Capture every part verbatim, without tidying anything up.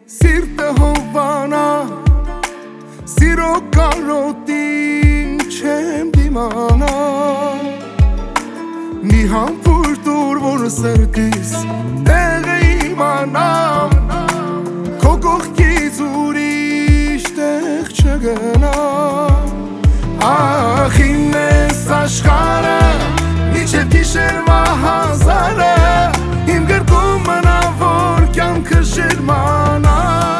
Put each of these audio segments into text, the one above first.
Սիրտը հովանա, սիրո կարոտին չեմ դիմանա Մի համբույր տուր, որ սրտիս տեղը իմանամ Քո կողքից ուրիշ տեղ չգնամ Ախ իմ ես աշխարհը, մինչև գիշերվա հազարը Իմ գրկում մնա, որ կյանքը ժերմանա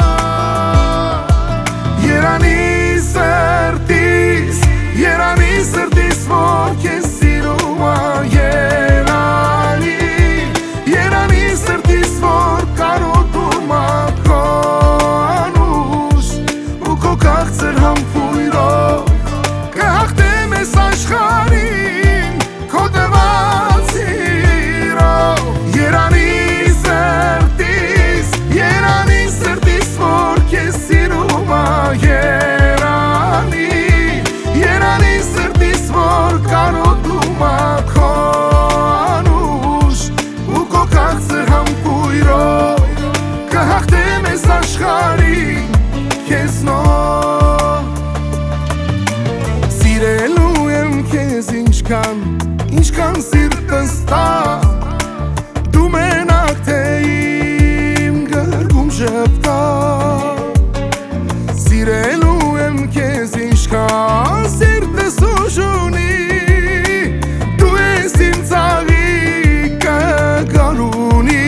Երանի սրտիս, երանի սրտիս, որ քեզ սիրում ա Երանի, երանի սրտիս, որ կարոտում ա քո անուշ Ու քո քաղցր համբույրով կհաղթեմ ես աշխարհին Քո տված սիրով Երանի սրտիս, երանի սրտիս, որ քեզ սիրում ա Երանի, երանի սրտիս, որ կարոտում ա քո անուշ Ու քո քաղցր համբույրով կհաղթեմ ես աշխարհին քեզնով Սիրելու եմ քեզ ինչքան, ինչքան սիրտս տա Դու մենակ թե իմ գրկում ժպտա Սիրելու եմ քեզ ինչքան սիրտս ուժ ունի Դու ես իմ ծաղիկը գարունի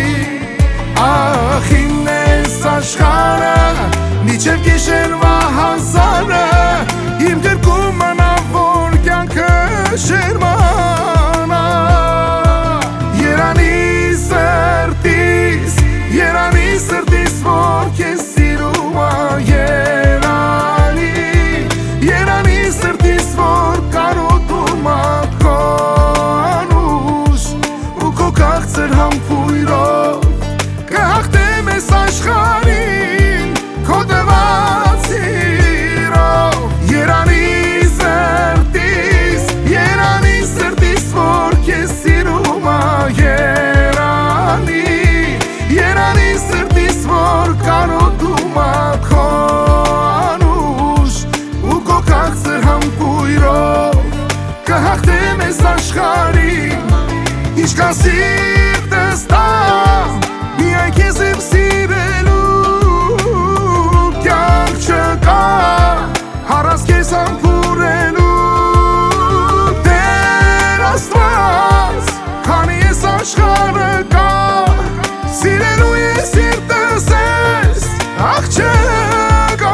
Ախ իմ ես աշխարհը, մինչև գիշերվա հազարը Իմ գրկում մնա, որ կյանքը շերմանա Երանի սրտիս, երանի սրտիս, որ քեզ սիրում ա Երանի, երանի սրտիս, որ կարոտում ա քո անուշ Ու քո քաղցր համբույրով կհաղթեմ ես աշխարհին Քո տված սիրով Երանի սրտիս, երանի սրտիս, որ քեզ սիրում ա Երանի, երանի սրտիս, որ կարոտում ա քո անուշ Ու քո քաղցր համբույրով կհաղթեմ ես աշխարհին Ինչքան սիրտս տա, միայն քեզ եմ սիրելու Կյանք չկա, հարաս քեզ համբուրելու Տեր Աստված, քանի ես աշխարհը կա Սիրելու ես սիրտս ես, ախ չկա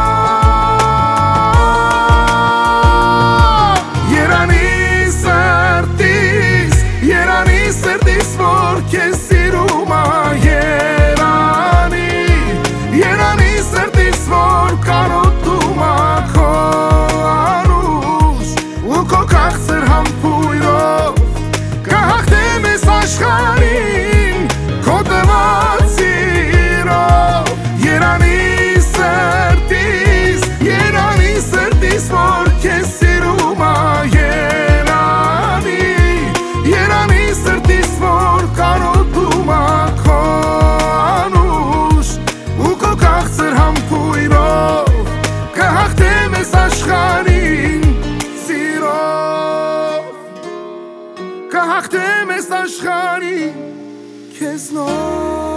Երանի սրտիս, երանի սրտիս, որ քեզ սիրում ա Երանի, երանի սրտիս, որ կարոտում ա քո անուշ Ու քո քաղցր համբույրով կհաղթեմ ես աշխարհին Քո տված սիրով Երանի սրտիս, երանի սրտիս, որ քեզ սիրում ա Երանի, երանի սրտիս, որ կարոտում ա քո անուշ Ու քո քաղցր համբույրով կհաղթեմ ես աշխարհին սիրով Կհաղթեմ ես աշխարհին քեզնով